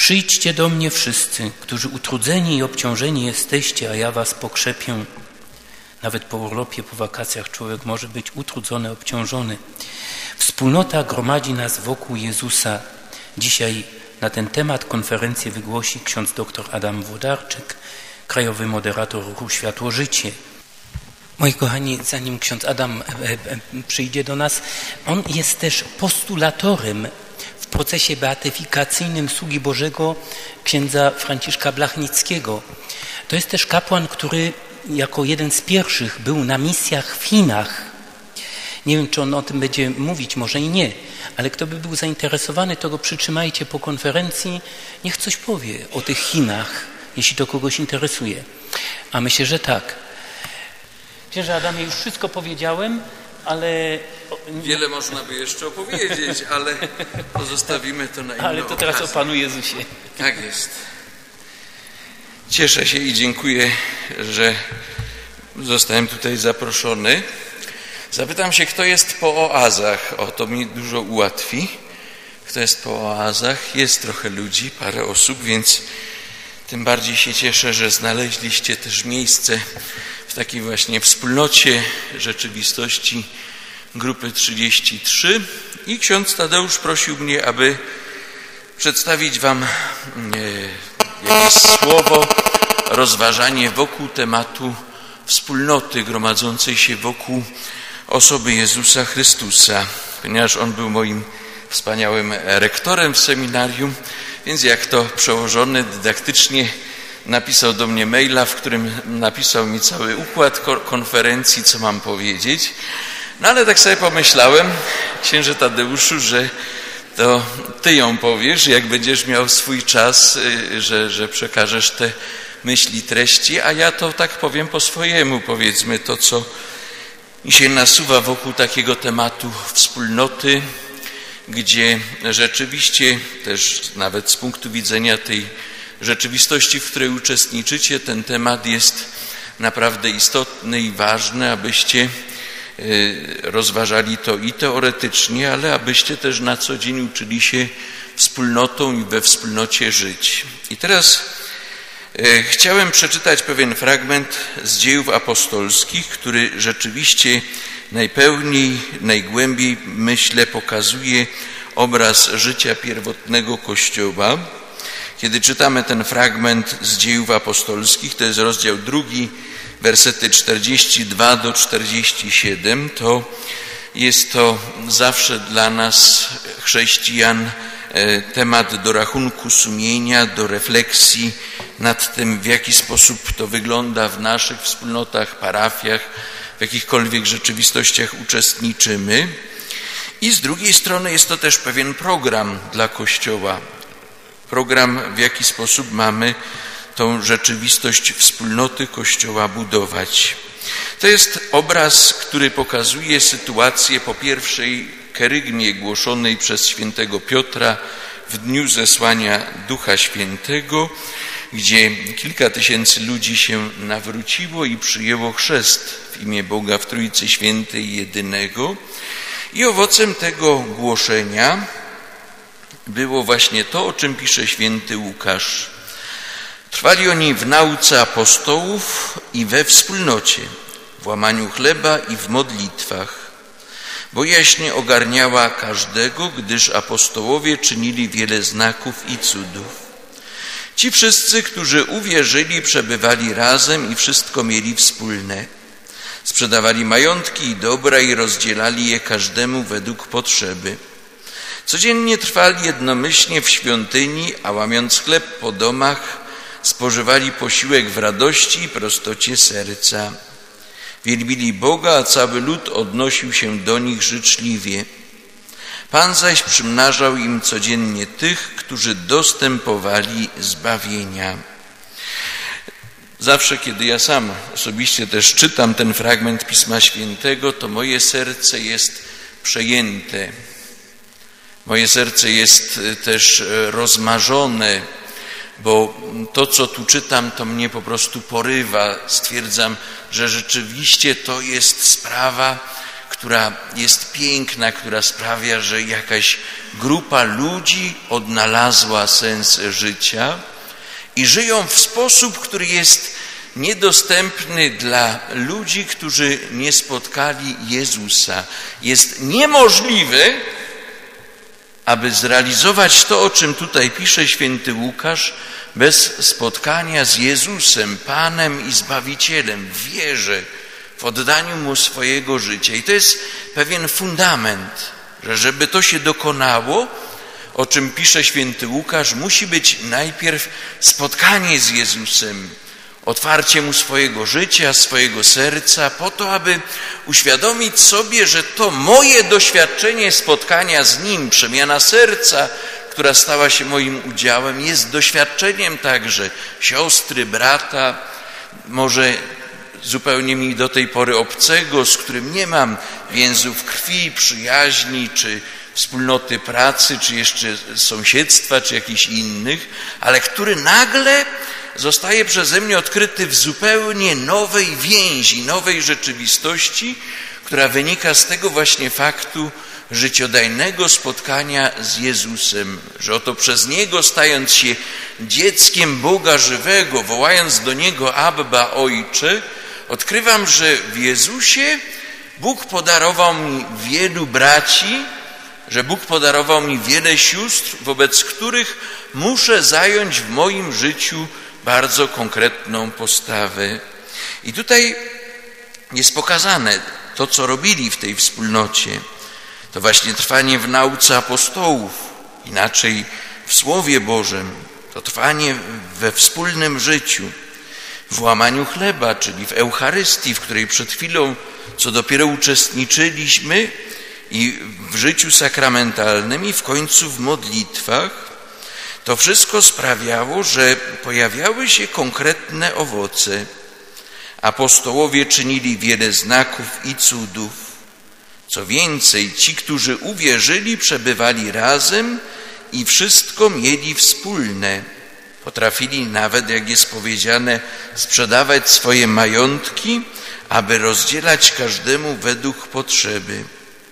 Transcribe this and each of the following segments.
Przyjdźcie do mnie wszyscy, którzy utrudzeni i obciążeni jesteście, a ja was pokrzepię. Nawet po urlopie, po wakacjach człowiek może być utrudzony, obciążony. Wspólnota gromadzi nas wokół Jezusa. Dzisiaj na ten temat konferencję wygłosi ksiądz dr Adam Włodarczyk, krajowy moderator ruchu Światło-Życie. Moi kochani, zanim ksiądz Adam przyjdzie do nas, on jest też postulatorem w procesie beatyfikacyjnym sługi Bożego księdza Franciszka Blachnickiego. To jest też kapłan, który jako jeden z pierwszych był na misjach w Chinach. Nie wiem, czy on o tym będzie mówić, może i nie, ale kto by był zainteresowany, to go przytrzymajcie po konferencji, niech coś powie o tych Chinach, jeśli to kogoś interesuje. A myślę, że tak. Księże Adamie, już wszystko powiedziałem, ale... Wiele można by jeszcze opowiedzieć, ale pozostawimy to na inną Ale to teraz o Panu Jezusie. Tak jest. Cieszę się i dziękuję, że zostałem tutaj zaproszony. Zapytam się, kto jest po oazach. O, to mi dużo ułatwi. Kto jest po oazach? Jest trochę ludzi, parę osób, więc tym bardziej się cieszę, że znaleźliście też miejsce w takiej właśnie wspólnocie rzeczywistości grupy 33. I ksiądz Tadeusz prosił mnie, aby przedstawić wam jakieś słowo, rozważanie wokół tematu wspólnoty gromadzącej się wokół osoby Jezusa Chrystusa. Ponieważ on był moim wspaniałym rektorem w seminarium, więc jak to przełożony dydaktycznie napisał do mnie maila, w którym napisał mi cały układ konferencji, co mam powiedzieć. No ale tak sobie pomyślałem, księże Tadeuszu, że to ty ją powiesz, jak będziesz miał swój czas, że przekażesz te myśli, treści, a ja to tak powiem po swojemu, powiedzmy to, co mi się nasuwa wokół takiego tematu wspólnoty, gdzie rzeczywiście też nawet z punktu widzenia tej rzeczywistości, w której uczestniczycie, ten temat jest naprawdę istotny i ważny, abyście rozważali to i teoretycznie, ale abyście też na co dzień uczyli się wspólnotą i we wspólnocie żyć. I teraz chciałem przeczytać pewien fragment z Dziejów Apostolskich, który rzeczywiście najpełniej, najgłębiej, myślę, pokazuje obraz życia pierwotnego Kościoła. Kiedy czytamy ten fragment z Dziejów Apostolskich, to jest rozdział 2, wersety 42 do 47, to jest to zawsze dla nas, chrześcijan, temat do rachunku sumienia, do refleksji nad tym, w jaki sposób to wygląda w naszych wspólnotach, parafiach, w jakichkolwiek rzeczywistościach uczestniczymy. I z drugiej strony jest to też pewien program dla Kościoła. Program, w jaki sposób mamy tą rzeczywistość wspólnoty Kościoła budować. To jest obraz, który pokazuje sytuację po pierwszej kerygmie głoszonej przez świętego Piotra w dniu zesłania Ducha Świętego, gdzie kilka tysięcy ludzi się nawróciło i przyjęło chrzest w imię Boga w Trójcy Świętej Jedynego. I owocem tego głoszenia było właśnie to, o czym pisze święty Łukasz. Trwali oni w nauce apostołów i we wspólnocie, w łamaniu chleba i w modlitwach. Bojaźń ogarniała każdego, gdyż apostołowie czynili wiele znaków i cudów. Ci wszyscy, którzy uwierzyli, przebywali razem i wszystko mieli wspólne. Sprzedawali majątki i dobra i rozdzielali je każdemu według potrzeby. Codziennie trwali jednomyślnie w świątyni, a łamiąc chleb po domach, spożywali posiłek w radości i prostocie serca. Wielbili Boga, a cały lud odnosił się do nich życzliwie. Pan zaś przymnażał im codziennie tych, którzy dostępowali zbawienia. Zawsze, kiedy ja sam osobiście też czytam ten fragment Pisma Świętego, to moje serce jest przejęte. Moje serce jest też rozmarzone, bo to, co tu czytam, to mnie po prostu porywa. Stwierdzam, że rzeczywiście to jest sprawa, która jest piękna, która sprawia, że jakaś grupa ludzi odnalazła sens życia i żyją w sposób, który jest niedostępny dla ludzi, którzy nie spotkali Jezusa. Jest niemożliwe, aby zrealizować to, o czym tutaj pisze święty Łukasz, bez spotkania z Jezusem, Panem i Zbawicielem, w wierze, w oddaniu Mu swojego życia. I to jest pewien fundament, że żeby to się dokonało, o czym pisze święty Łukasz, musi być najpierw spotkanie z Jezusem, otwarcie Mu swojego życia, swojego serca, po to, aby uświadomić sobie, że to moje doświadczenie spotkania z Nim, przemiana serca, która stała się moim udziałem, jest doświadczeniem także siostry, brata, może zupełnie mi do tej pory obcego, z którym nie mam więzów krwi, przyjaźni, czy wspólnoty pracy, czy jeszcze sąsiedztwa, czy jakichś innych, ale który nagle zostaje przeze mnie odkryty w zupełnie nowej więzi, nowej rzeczywistości, która wynika z tego właśnie faktu życiodajnego spotkania z Jezusem, że oto przez Niego, stając się dzieckiem Boga żywego, wołając do Niego Abba, Ojcze, odkrywam, że w Jezusie Bóg podarował mi wielu braci, że Bóg podarował mi wiele sióstr, wobec których muszę zająć w moim życiu bardzo konkretną postawę. I tutaj jest pokazane to, co robili w tej wspólnocie. To właśnie trwanie w nauce apostołów, inaczej w Słowie Bożym, to trwanie we wspólnym życiu, w łamaniu chleba, czyli w Eucharystii, w której przed chwilą, co dopiero uczestniczyliśmy, i w życiu sakramentalnym, i w końcu w modlitwach. To wszystko sprawiało, że pojawiały się konkretne owoce. Apostołowie czynili wiele znaków i cudów. Co więcej, ci, którzy uwierzyli, przebywali razem i wszystko mieli wspólne. Potrafili nawet, jak jest powiedziane, sprzedawać swoje majątki, aby rozdzielać każdemu według potrzeby.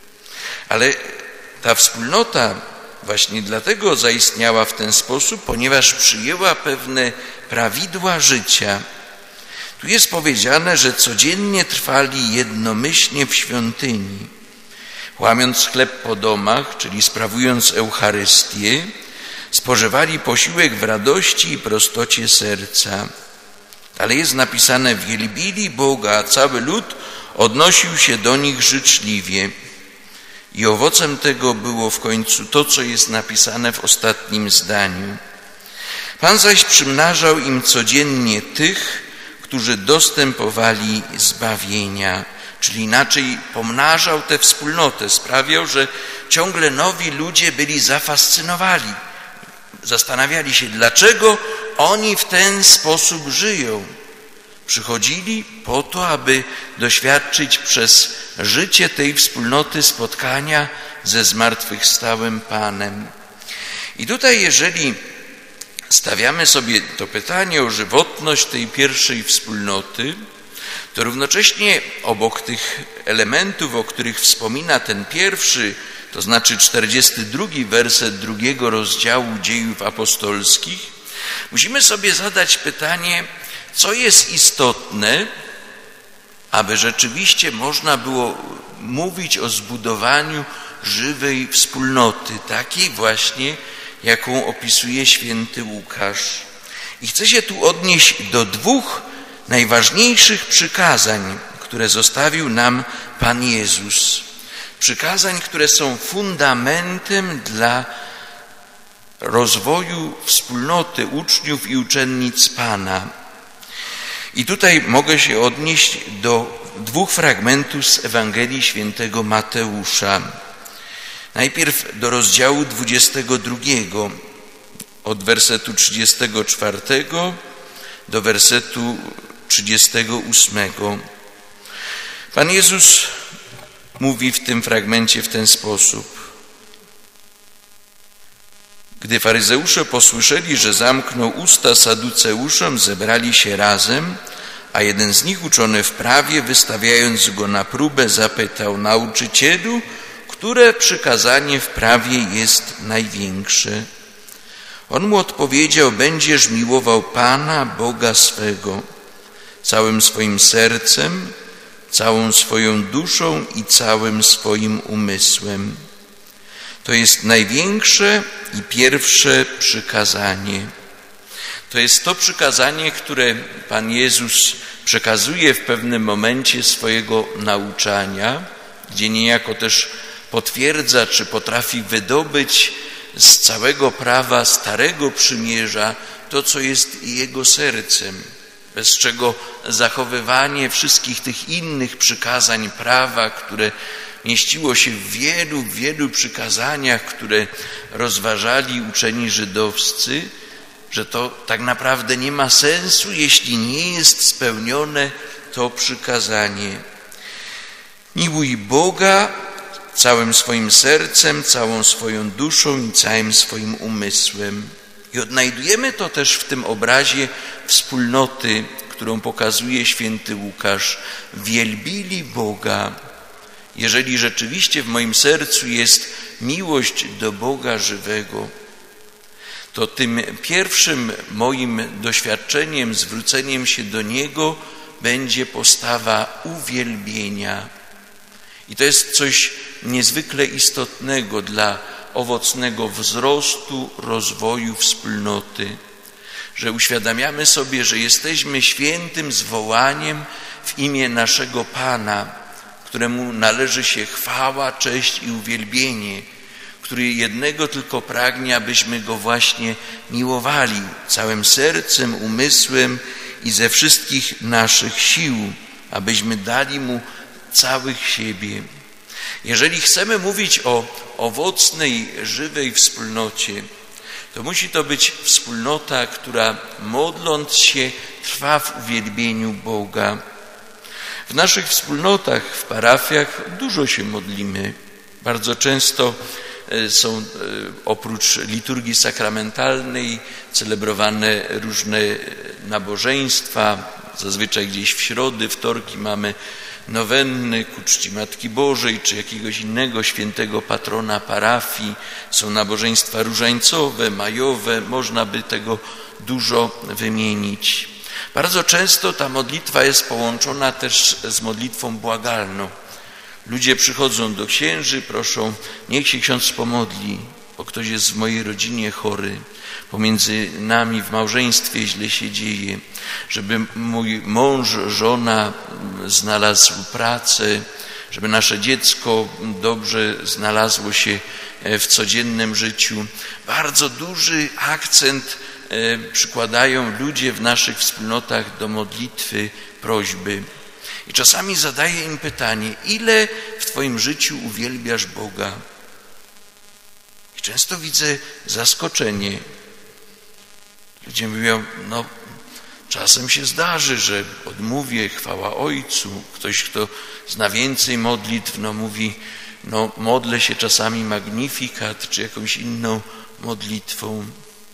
Ale ta wspólnota właśnie dlatego zaistniała w ten sposób, ponieważ przyjęła pewne prawidła życia. Tu jest powiedziane, że codziennie trwali jednomyślnie w świątyni, łamiąc chleb po domach, czyli sprawując Eucharystię, spożywali posiłek w radości i prostocie serca. Ale jest napisane, wielbili Boga, a cały lud odnosił się do nich życzliwie. I owocem tego było w końcu to, co jest napisane w ostatnim zdaniu. Pan zaś przymnażał im codziennie tych, którzy dostępowali zbawienia, czyli inaczej pomnażał tę wspólnotę, sprawiał, że ciągle nowi ludzie byli zafascynowani. Zastanawiali się, dlaczego oni w ten sposób żyją. Przychodzili po to, aby doświadczyć przez życie tej wspólnoty spotkania ze zmartwychwstałym Panem. I tutaj, jeżeli stawiamy sobie to pytanie o żywotność tej pierwszej wspólnoty, to równocześnie obok tych elementów, o których wspomina ten pierwszy, to znaczy 42 werset 2 rozdziału Dziejów Apostolskich, musimy sobie zadać pytanie, co jest istotne, aby rzeczywiście można było mówić o zbudowaniu żywej wspólnoty, takiej właśnie, jaką opisuje święty Łukasz. I chcę się tu odnieść do dwóch najważniejszych przykazań, które zostawił nam Pan Jezus. Przykazań, które są fundamentem dla rozwoju wspólnoty uczniów i uczennic Pana. I tutaj mogę się odnieść do dwóch fragmentów z Ewangelii świętego Mateusza. Najpierw do rozdziału 22, od wersetu 34 do wersetu 38. Pan Jezus mówi w tym fragmencie w ten sposób. Gdy faryzeusze posłyszeli, że zamknął usta saduceuszom, zebrali się razem, A jeden z nich, uczony w prawie, wystawiając go na próbę, zapytał: nauczycielu, które przykazanie w prawie jest największe? On mu odpowiedział: będziesz miłował Pana, Boga swego, całym swoim sercem, całą swoją duszą i całym swoim umysłem. To jest największe i pierwsze przykazanie. To jest to przykazanie, które Pan Jezus przekazuje w pewnym momencie swojego nauczania, gdzie niejako też potwierdza, czy potrafi wydobyć z całego prawa Starego Przymierza to, co jest Jego sercem, bez czego zachowywanie wszystkich tych innych przykazań prawa, które mieściło się w wielu przykazaniach, które rozważali uczeni żydowscy, że to tak naprawdę nie ma sensu, jeśli nie jest spełnione to przykazanie. Miłuj Boga całym swoim sercem, całą swoją duszą i całym swoim umysłem. I odnajdujemy to też w tym obrazie wspólnoty, którą pokazuje święty Łukasz. Wielbili Boga. Jeżeli rzeczywiście w moim sercu jest miłość do Boga żywego, to tym pierwszym moim doświadczeniem, zwróceniem się do Niego będzie postawa uwielbienia. I to jest coś niezwykle istotnego dla owocnego wzrostu, rozwoju wspólnoty, że uświadamiamy sobie, że jesteśmy świętym zwołaniem w imię naszego Pana, któremu należy się chwała, cześć i uwielbienie, który jednego tylko pragnie, abyśmy Go właśnie miłowali całym sercem, umysłem i ze wszystkich naszych sił, abyśmy dali Mu całych siebie. Jeżeli chcemy mówić o owocnej, żywej wspólnocie, to musi to być wspólnota, która modląc się trwa w uwielbieniu Boga. W naszych wspólnotach, w parafiach dużo się modlimy. Bardzo często są oprócz liturgii sakramentalnej celebrowane różne nabożeństwa. Zazwyczaj gdzieś w środy, wtorki mamy nowenny ku czci Matki Bożej czy jakiegoś innego świętego patrona parafii. Są nabożeństwa różańcowe, majowe, można by tego dużo wymienić. Bardzo często ta modlitwa jest połączona też z modlitwą błagalną. Ludzie przychodzą do księży, proszą: niech się ksiądz pomodli, bo ktoś jest w mojej rodzinie chory, pomiędzy nami w małżeństwie źle się dzieje, żeby mój mąż, żona znalazł pracę, żeby nasze dziecko dobrze znalazło się w codziennym życiu. Bardzo duży akcent przykładają ludzie w naszych wspólnotach do modlitwy, prośby. I czasami zadaję im pytanie: ile w Twoim życiu uwielbiasz Boga? I często widzę zaskoczenie. Ludzie mówią: no czasem się zdarzy, że odmówię, chwała Ojcu. Ktoś, kto zna więcej modlitw, mówi: no modlę się czasami Magnificat czy jakąś inną modlitwą.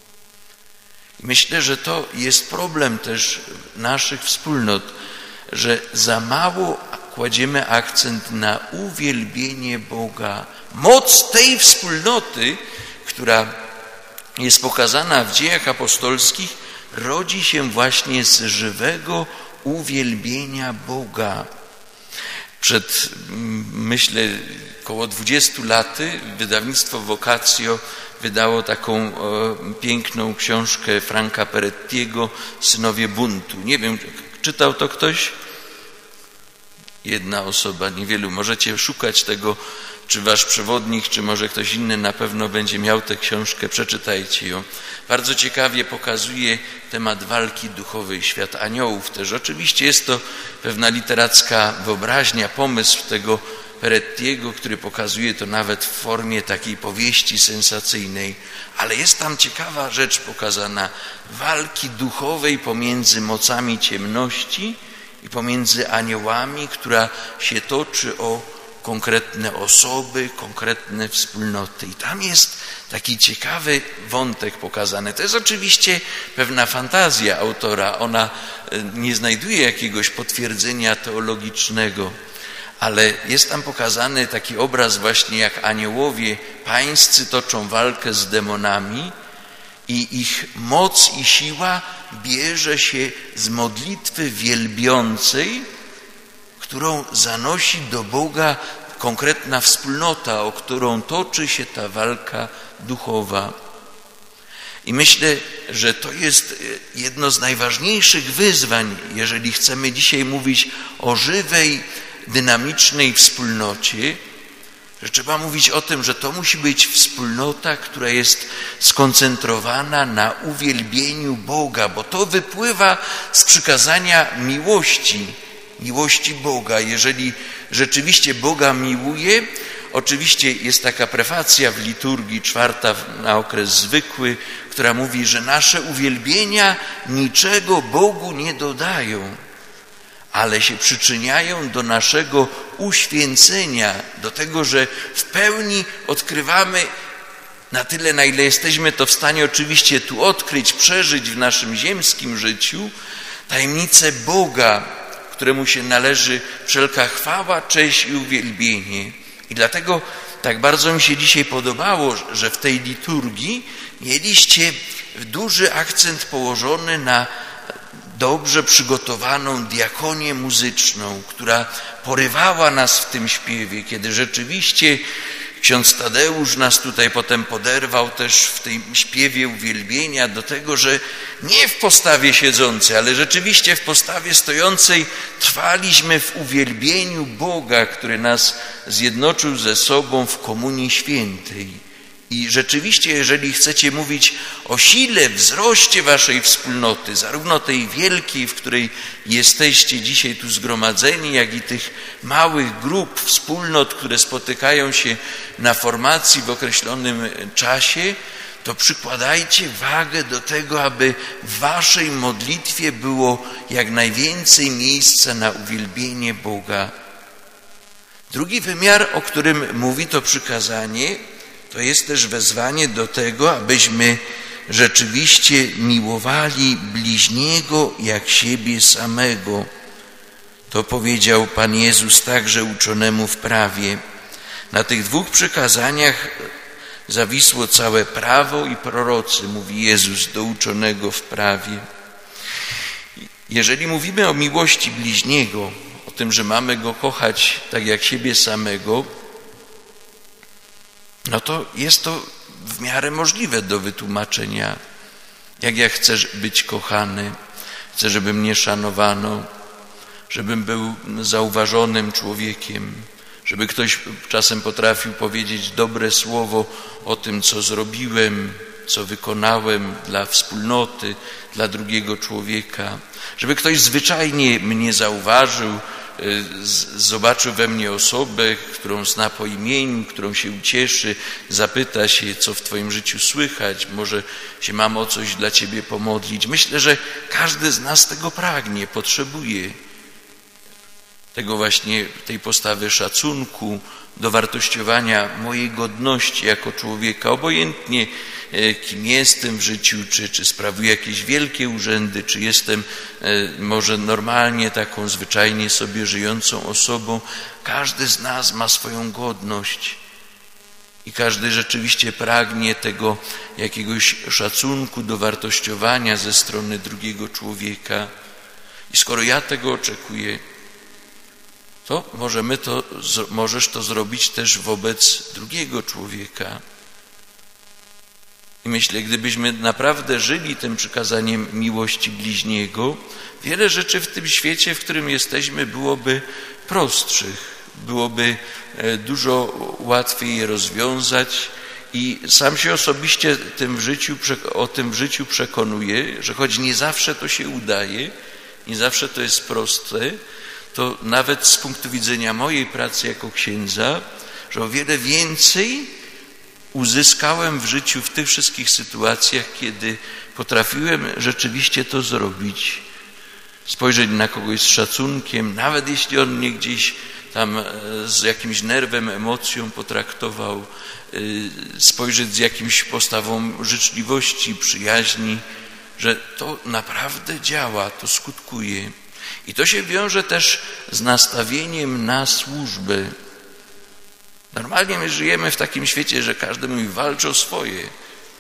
I myślę, że to jest problem też naszych wspólnot, że za mało kładziemy akcent na uwielbienie Boga. Moc tej wspólnoty, która jest pokazana w Dziejach Apostolskich, rodzi się właśnie z żywego uwielbienia Boga. Przed, myślę, około 20 laty wydawnictwo Vocatio wydało taką piękną książkę Franka Perettiego Synowie buntu. Nie wiem, czytał to ktoś? Jedna osoba, niewielu. Możecie szukać tego, czy wasz przewodnik, czy może ktoś inny na pewno będzie miał tę książkę. Przeczytajcie ją. Bardzo ciekawie pokazuje temat walki duchowej, świat aniołów też. Oczywiście jest to pewna literacka wyobraźnia, pomysł tego Perettiego, który pokazuje to nawet w formie takiej powieści sensacyjnej, ale jest tam ciekawa rzecz pokazana, walki duchowej pomiędzy mocami ciemności i pomiędzy aniołami, która się toczy o konkretne osoby, konkretne wspólnoty. I tam jest taki ciekawy wątek pokazany. To jest oczywiście pewna fantazja autora. Ona nie znajduje jakiegoś potwierdzenia teologicznego, ale jest tam pokazany taki obraz właśnie, jak aniołowie pańscy toczą walkę z demonami i ich moc i siła bierze się z modlitwy wielbiącej, którą zanosi do Boga konkretna wspólnota, o którą toczy się ta walka duchowa. I myślę, że to jest jedno z najważniejszych wyzwań, jeżeli chcemy dzisiaj mówić o żywej, dynamicznej wspólnocie, że trzeba mówić o tym, że to musi być wspólnota, która jest skoncentrowana na uwielbieniu Boga, bo to wypływa z przykazania miłości Boga. Jeżeli rzeczywiście Boga miłuje, oczywiście jest taka prefacja w liturgii, 4 na okres zwykły, która mówi, że nasze uwielbienia niczego Bogu nie dodają, ale się przyczyniają do naszego uświęcenia, do tego, że w pełni odkrywamy na tyle, na ile jesteśmy to w stanie oczywiście tu odkryć, przeżyć w naszym ziemskim życiu, tajemnicę Boga, któremu się należy wszelka chwała, cześć i uwielbienie. I dlatego tak bardzo mi się dzisiaj podobało, że w tej liturgii mieliście duży akcent położony na dobrze przygotowaną diakonię muzyczną, która porywała nas w tym śpiewie, kiedy rzeczywiście ksiądz Tadeusz nas tutaj potem poderwał też w tym śpiewie uwielbienia do tego, że nie w postawie siedzącej, ale rzeczywiście w postawie stojącej trwaliśmy w uwielbieniu Boga, który nas zjednoczył ze sobą w komunii świętej. I rzeczywiście, jeżeli chcecie mówić o sile, wzroście waszej wspólnoty, zarówno tej wielkiej, w której jesteście dzisiaj tu zgromadzeni, jak i tych małych grup, wspólnot, które spotykają się na formacji w określonym czasie, to przykładajcie wagę do tego, aby w waszej modlitwie było jak najwięcej miejsca na uwielbienie Boga. Drugi wymiar, o którym mówi to przykazanie, to jest też wezwanie do tego, abyśmy rzeczywiście miłowali bliźniego jak siebie samego. To powiedział Pan Jezus także uczonemu w prawie. Na tych dwóch przykazaniach zawisło całe prawo i prorocy, mówi Jezus do uczonego w prawie. Jeżeli mówimy o miłości bliźniego, o tym, że mamy go kochać tak jak siebie samego, no to jest to w miarę możliwe do wytłumaczenia. Jak ja chcę być kochany, chcę, żeby mnie szanowano, żebym był zauważonym człowiekiem, żeby ktoś czasem potrafił powiedzieć dobre słowo o tym, co zrobiłem, co wykonałem dla wspólnoty, dla drugiego człowieka, żeby ktoś zwyczajnie mnie zauważył, zobaczył we mnie osobę, którą zna po imieniu, którą się ucieszy, zapyta się, co w twoim życiu słychać, może się mam o coś dla ciebie pomodlić. Myślę, że każdy z nas tego pragnie, potrzebuje tego właśnie, tej postawy szacunku, dowartościowania mojej godności jako człowieka, obojętnie kim jestem w życiu, czy sprawuję jakieś wielkie urzędy, czy jestem może normalnie taką zwyczajnie sobie żyjącą osobą. Każdy z nas ma swoją godność i każdy rzeczywiście pragnie tego jakiegoś szacunku, dowartościowania ze strony drugiego człowieka. I skoro ja tego oczekuję, to możesz to zrobić też wobec drugiego człowieka. I myślę, gdybyśmy naprawdę żyli tym przykazaniem miłości bliźniego, wiele rzeczy w tym świecie, w którym jesteśmy, byłoby prostszych, byłoby dużo łatwiej je rozwiązać. I sam się osobiście o tym w życiu przekonuję, że choć nie zawsze to się udaje, nie zawsze to jest proste, to nawet z punktu widzenia mojej pracy jako księdza, że o wiele więcej uzyskałem w życiu w tych wszystkich sytuacjach, kiedy potrafiłem rzeczywiście to zrobić. Spojrzeć na kogoś z szacunkiem, nawet jeśli on mnie gdzieś tam z jakimś nerwem, emocją potraktował, spojrzeć z jakimś postawą życzliwości, przyjaźni, że to naprawdę działa, to skutkuje. I to się wiąże też z nastawieniem na służbę. Normalnie my żyjemy w takim świecie, że każdy mówi, walcz o swoje.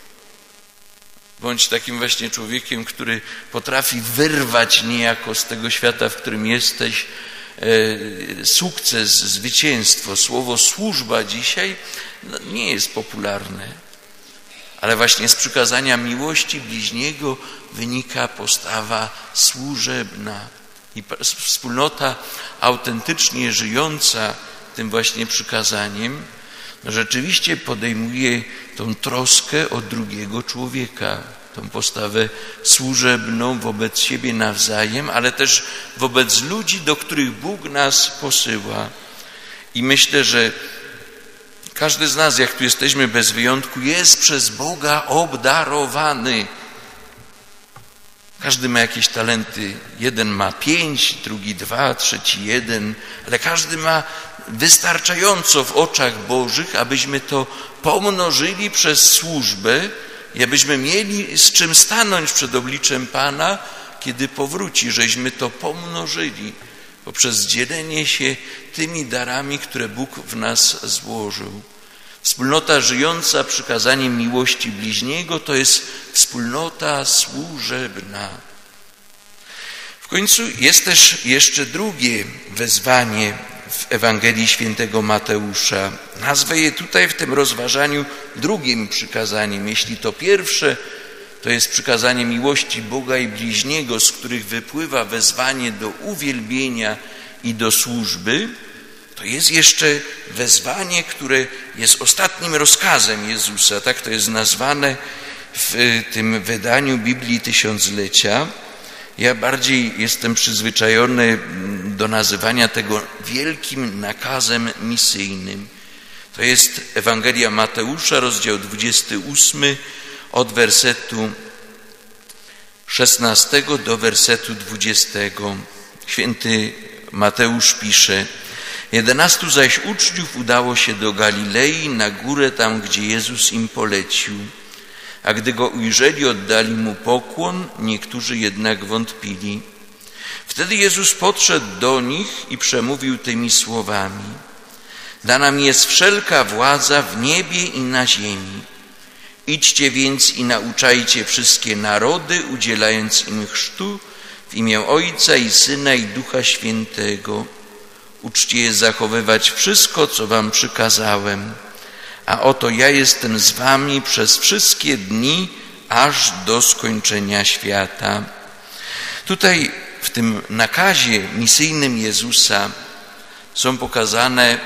Bądź takim właśnie człowiekiem, który potrafi wyrwać niejako z tego świata, w którym jesteś, sukces, zwycięstwo. Słowo służba dzisiaj nie jest popularne, ale właśnie z przykazania miłości bliźniego wynika postawa służebna. I wspólnota autentycznie żyjąca tym właśnie przykazaniem rzeczywiście podejmuje tą troskę o drugiego człowieka, tą postawę służebną wobec siebie nawzajem, ale też wobec ludzi, do których Bóg nas posyła. I myślę, że każdy z nas, jak tu jesteśmy bez wyjątku, jest przez Boga obdarowany. Każdy ma jakieś talenty. Jeden ma 5, drugi 2, trzeci 1, ale każdy ma wystarczająco w oczach Bożych, abyśmy to pomnożyli przez służbę i abyśmy mieli z czym stanąć przed obliczem Pana, kiedy powróci, żeśmy to pomnożyli poprzez dzielenie się tymi darami, które Bóg w nas złożył. Wspólnota żyjąca przykazaniem miłości bliźniego to jest wspólnota służebna. W końcu jest też jeszcze drugie wezwanie w Ewangelii Świętego Mateusza. Nazwę je tutaj w tym rozważaniu drugim przykazaniem. Jeśli to pierwsze to jest przykazanie miłości Boga i bliźniego, z których wypływa wezwanie do uwielbienia i do służby, to jest jeszcze wezwanie, które jest ostatnim rozkazem Jezusa. Tak to jest nazwane w tym wydaniu Biblii Tysiąclecia. Ja bardziej jestem przyzwyczajony do nazywania tego wielkim nakazem misyjnym. To jest Ewangelia Mateusza, rozdział 28, od wersetu 16 do wersetu 20. Święty Mateusz pisze: 11 zaś uczniów udało się do Galilei, na górę tam, gdzie Jezus im polecił. A gdy Go ujrzeli, oddali Mu pokłon, niektórzy jednak wątpili. Wtedy Jezus podszedł do nich i przemówił tymi słowami: Dana mi jest wszelka władza w niebie i na ziemi. Idźcie więc i nauczajcie wszystkie narody, udzielając im chrztu w imię Ojca i Syna i Ducha Świętego. Uczcie je zachowywać wszystko, co wam przykazałem. A oto ja jestem z wami przez wszystkie dni, aż do skończenia świata. Tutaj w tym nakazie misyjnym Jezusa są pokazane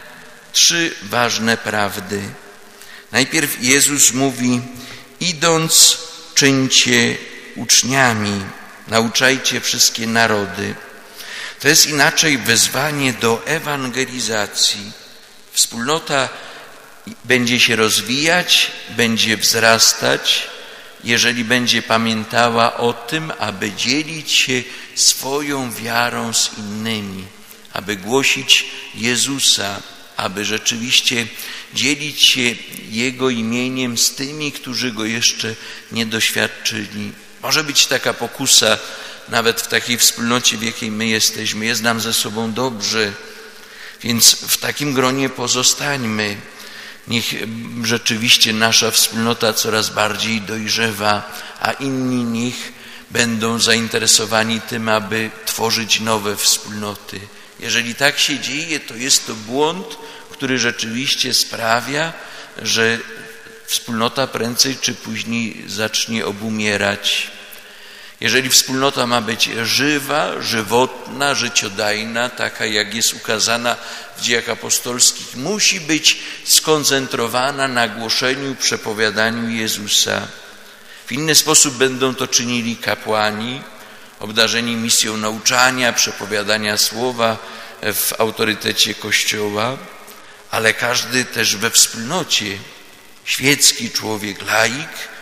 3 ważne prawdy. Najpierw Jezus mówi: idąc, czyńcie uczniami, nauczajcie wszystkie narody. To jest inaczej wezwanie do ewangelizacji. Wspólnota będzie się rozwijać, będzie wzrastać, jeżeli będzie pamiętała o tym, aby dzielić się swoją wiarą z innymi, aby głosić Jezusa, aby rzeczywiście dzielić się Jego imieniem z tymi, którzy Go jeszcze nie doświadczyli. Może być taka pokusa, nawet w takiej wspólnocie, w jakiej my jesteśmy. Jest nam ze sobą dobrze, więc w takim gronie pozostańmy. Niech rzeczywiście nasza wspólnota coraz bardziej dojrzewa, a inni niech będą zainteresowani tym, aby tworzyć nowe wspólnoty. Jeżeli tak się dzieje, to jest to błąd, który rzeczywiście sprawia, że wspólnota prędzej czy później zacznie obumierać. Jeżeli wspólnota ma być żywa, żywotna, życiodajna, taka jak jest ukazana w Dziejach Apostolskich, musi być skoncentrowana na głoszeniu, przepowiadaniu Jezusa. W inny sposób będą to czynili kapłani, obdarzeni misją nauczania, przepowiadania słowa w autorytecie Kościoła, ale każdy też we wspólnocie, świecki człowiek, laik,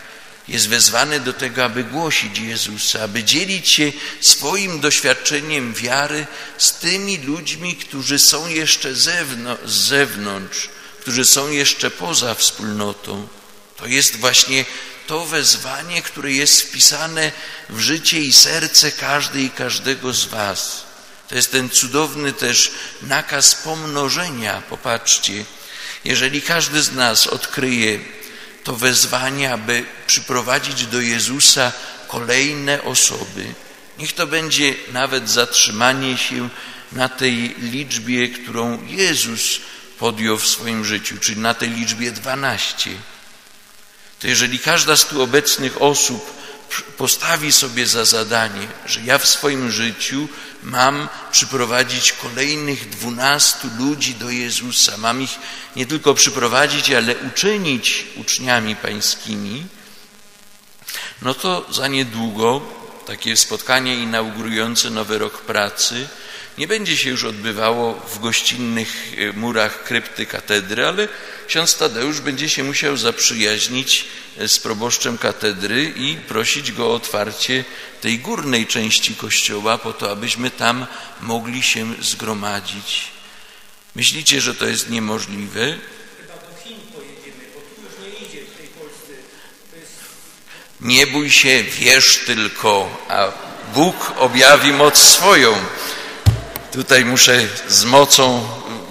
jest wezwany do tego, aby głosić Jezusa, aby dzielić się swoim doświadczeniem wiary z tymi ludźmi, którzy są jeszcze z zewnątrz, którzy są jeszcze poza wspólnotą. To jest właśnie to wezwanie, które jest wpisane w życie i serce każdej i każdego z was. To jest ten cudowny też nakaz pomnożenia. Popatrzcie, jeżeli każdy z nas odkryje to wezwanie, aby przyprowadzić do Jezusa kolejne osoby, niech to będzie nawet zatrzymanie się na tej liczbie, którą Jezus podjął w swoim życiu, czyli na tej liczbie 12. To jeżeli każda z tu obecnych osób postawi sobie za zadanie, że ja w swoim życiu mam przyprowadzić kolejnych 12 ludzi do Jezusa, mam ich nie tylko przyprowadzić, ale uczynić uczniami pańskimi, no to za niedługo takie spotkanie inaugurujące nowy rok pracy nie będzie się już odbywało w gościnnych murach krypty katedry, ale ksiądz Tadeusz będzie się musiał zaprzyjaźnić z proboszczem katedry i prosić go o otwarcie tej górnej części kościoła po to, abyśmy tam mogli się zgromadzić. Myślicie, że to jest niemożliwe? Chyba do Chin pojedziemy, bo tu już nie idzie w tej Polsce. Nie bój się, wierz tylko, a Bóg objawi moc swoją. Tutaj muszę z mocą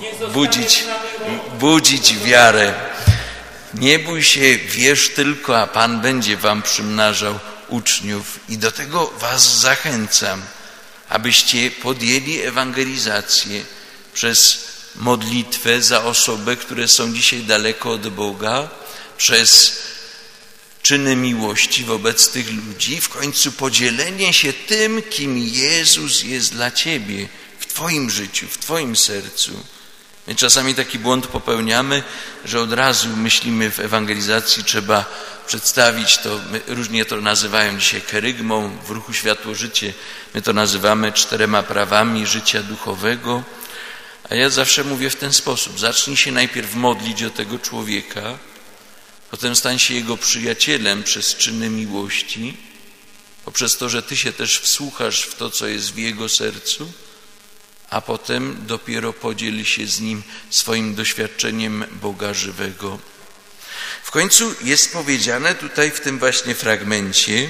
budzić wiarę. Nie bój się, wierz tylko, a Pan będzie wam przymnażał uczniów. I do tego was zachęcam, abyście podjęli ewangelizację przez modlitwę za osoby, które są dzisiaj daleko od Boga, przez czyny miłości wobec tych ludzi, w końcu podzielenie się tym, kim Jezus jest dla ciebie, w twoim życiu, w twoim sercu. My czasami taki błąd popełniamy, że od razu myślimy, w ewangelizacji trzeba przedstawić to, różnie to nazywają dzisiaj kerygmą, w ruchu Światło-Życie, my to nazywamy 4 prawami życia duchowego, a ja zawsze mówię w ten sposób: zacznij się najpierw modlić o tego człowieka, potem stań się jego przyjacielem przez czyny miłości, poprzez to, że ty się też wsłuchasz w to, co jest w jego sercu, a potem dopiero podziel się z nim swoim doświadczeniem Boga żywego. W końcu jest powiedziane tutaj w tym właśnie fragmencie,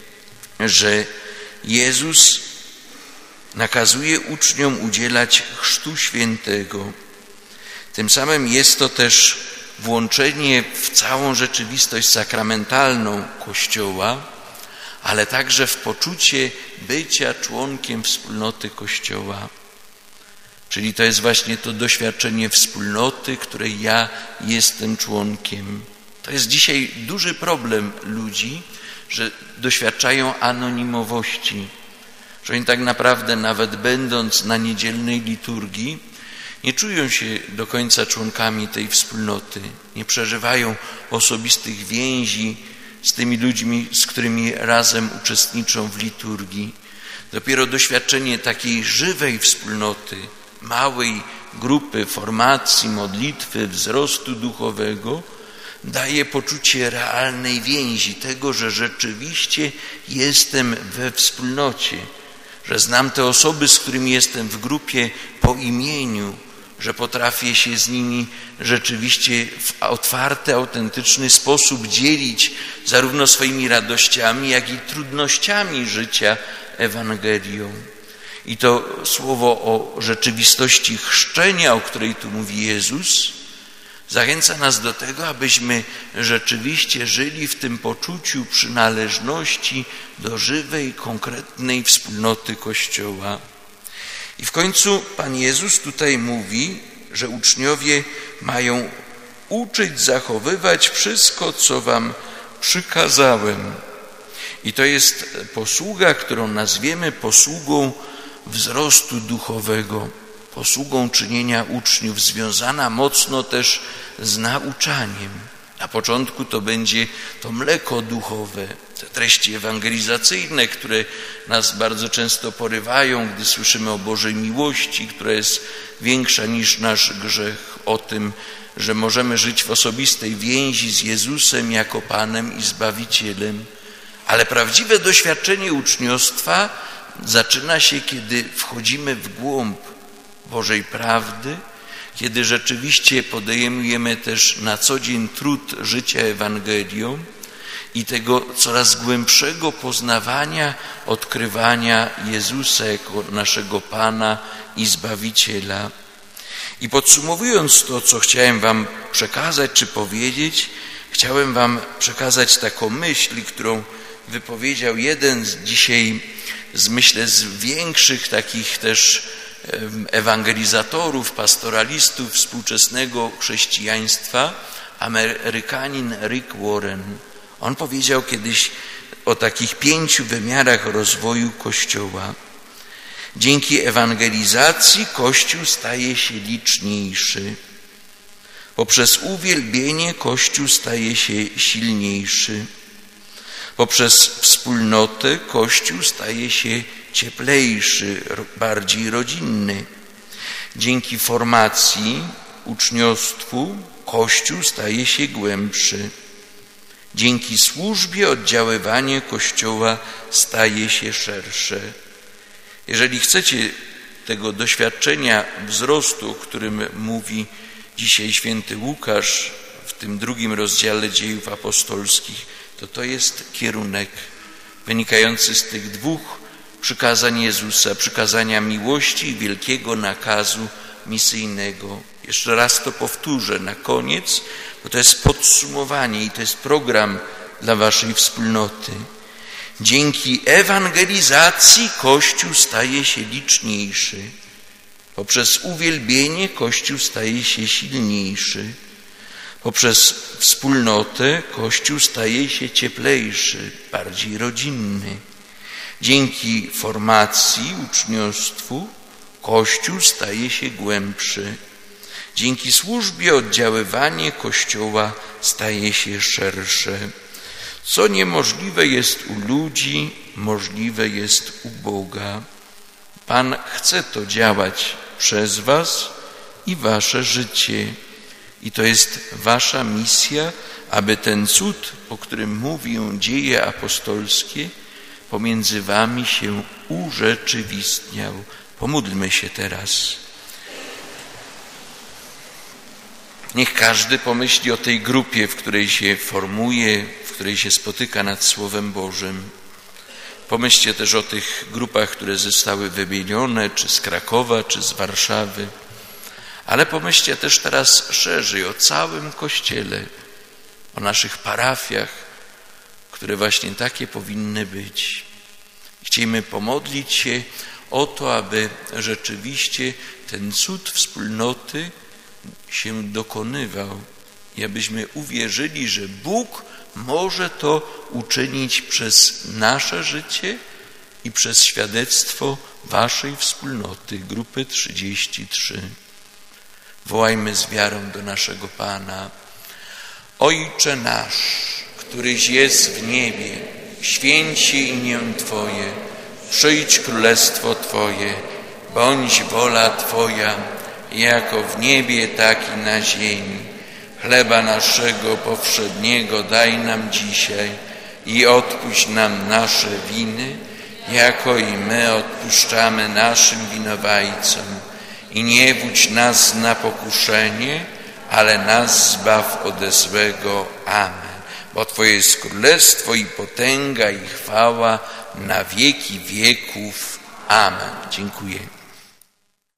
że Jezus nakazuje uczniom udzielać chrztu świętego. Tym samym jest to też włączenie w całą rzeczywistość sakramentalną Kościoła, ale także w poczucie bycia członkiem wspólnoty Kościoła. Czyli to jest właśnie to doświadczenie wspólnoty, której ja jestem członkiem. To jest dzisiaj duży problem ludzi, że doświadczają anonimowości, że oni tak naprawdę nawet będąc na niedzielnej liturgii nie czują się do końca członkami tej wspólnoty, nie przeżywają osobistych więzi z tymi ludźmi, z którymi razem uczestniczą w liturgii. Dopiero doświadczenie takiej żywej wspólnoty, małej grupy, formacji, modlitwy, wzrostu duchowego daje poczucie realnej więzi, tego, że rzeczywiście jestem we wspólnocie, że znam te osoby, z którymi jestem w grupie po imieniu, że potrafię się z nimi rzeczywiście w otwarty, autentyczny sposób dzielić zarówno swoimi radościami, jak i trudnościami życia Ewangelią. I to słowo o rzeczywistości chrzczenia, o której tu mówi Jezus, zachęca nas do tego, abyśmy rzeczywiście żyli w tym poczuciu przynależności do żywej, konkretnej wspólnoty Kościoła. I w końcu Pan Jezus tutaj mówi, że uczniowie mają uczyć zachowywać wszystko, co wam przykazałem. I to jest posługa, którą nazwiemy posługą wzrostu duchowego, posługą czynienia uczniów, związana mocno też z nauczaniem. Na początku to będzie to mleko duchowe, te treści ewangelizacyjne, które nas bardzo często porywają, gdy słyszymy o Bożej miłości, która jest większa niż nasz grzech, o tym, że możemy żyć w osobistej więzi z Jezusem jako Panem i Zbawicielem. Ale prawdziwe doświadczenie uczniostwa zaczyna się, kiedy wchodzimy w głąb Bożej prawdy, kiedy rzeczywiście podejmujemy też na co dzień trud życia Ewangelią i tego coraz głębszego poznawania, odkrywania Jezusa jako naszego Pana i Zbawiciela. I podsumowując to, co chciałem wam przekazać czy powiedzieć, chciałem wam przekazać taką myśl, którą wypowiedział jeden myślę, z większych takich też ewangelizatorów, pastoralistów współczesnego chrześcijaństwa, Amerykanin Rick Warren. On powiedział kiedyś o takich 5 wymiarach rozwoju Kościoła. Dzięki ewangelizacji Kościół staje się liczniejszy. Poprzez uwielbienie Kościół staje się silniejszy. Poprzez wspólnotę Kościół staje się cieplejszy, bardziej rodzinny. Dzięki formacji, uczniostwu Kościół staje się głębszy. Dzięki służbie oddziaływanie Kościoła staje się szersze. Jeżeli chcecie tego doświadczenia wzrostu, o którym mówi dzisiaj święty Łukasz w tym 2 rozdziale Dziejów Apostolskich, to jest kierunek wynikający z tych 2 przykazań Jezusa, przykazania miłości i wielkiego nakazu misyjnego. Jeszcze raz to powtórzę na koniec, bo to jest podsumowanie i to jest program dla waszej wspólnoty. Dzięki ewangelizacji Kościół staje się liczniejszy. Poprzez uwielbienie Kościół staje się silniejszy. Poprzez wspólnotę Kościół staje się cieplejszy, bardziej rodzinny. Dzięki formacji, uczniostwu Kościół staje się głębszy. Dzięki służbie oddziaływanie Kościoła staje się szersze. Co niemożliwe jest u ludzi, możliwe jest u Boga. Pan chce to działać przez was i wasze życie. I to jest wasza misja, aby ten cud, o którym mówią Dzieje apostolskie, pomiędzy wami się urzeczywistniał. Pomódlmy się teraz. Niech każdy pomyśli o tej grupie, w której się formuje, w której się spotyka nad Słowem Bożym. Pomyślcie też o tych grupach, które zostały wymienione, czy z Krakowa, czy z Warszawy. Ale pomyślcie też teraz szerzej o całym Kościele, o naszych parafiach, które właśnie takie powinny być. Chcielibyśmy pomodlić się o to, aby rzeczywiście ten cud wspólnoty się dokonywał i abyśmy uwierzyli, że Bóg może to uczynić przez nasze życie i przez świadectwo waszej wspólnoty, grupy 33. Wołajmy z wiarą do naszego Pana. Ojcze nasz, któryś jest w niebie, święć się imię Twoje, przyjdź królestwo Twoje, bądź wola Twoja, jako w niebie, tak i na ziemi. Chleba naszego powszedniego daj nam dzisiaj i odpuść nam nasze winy, jako i my odpuszczamy naszym winowajcom. I nie wódź nas na pokuszenie, ale nas zbaw ode złego. Amen. Bo Twoje jest królestwo i potęga i chwała na wieki wieków. Amen. Dziękuję.